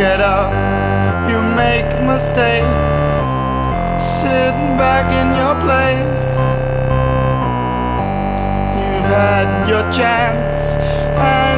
get up, you make mistake, sitting back in your place. You've had your chance